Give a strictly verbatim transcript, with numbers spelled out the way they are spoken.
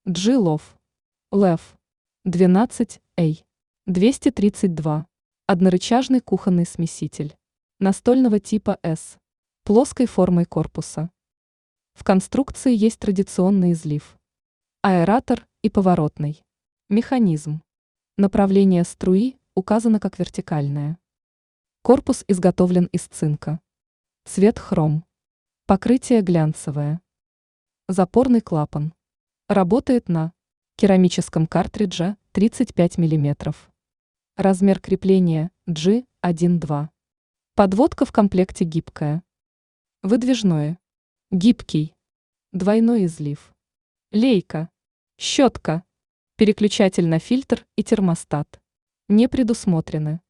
G-Love. Лев. двенадцать эй. двести тридцать два. Однорычажный кухонный смеситель. Настольного типа S. Плоской формой корпуса. В конструкции есть традиционный излив. Аэратор и поворотный. Механизм. Направление струи указано как вертикальное. Корпус изготовлен из цинка. Цвет хром. Покрытие глянцевое. Запорный клапан. Работает на керамическом картридже тридцать пять миллиметров. Размер крепления джи один два. Подводка в комплекте гибкая. Выдвижное. Гибкий. Двойной излив. Лейка. Щетка. Переключатель на фильтр и термостат. Не предусмотрены.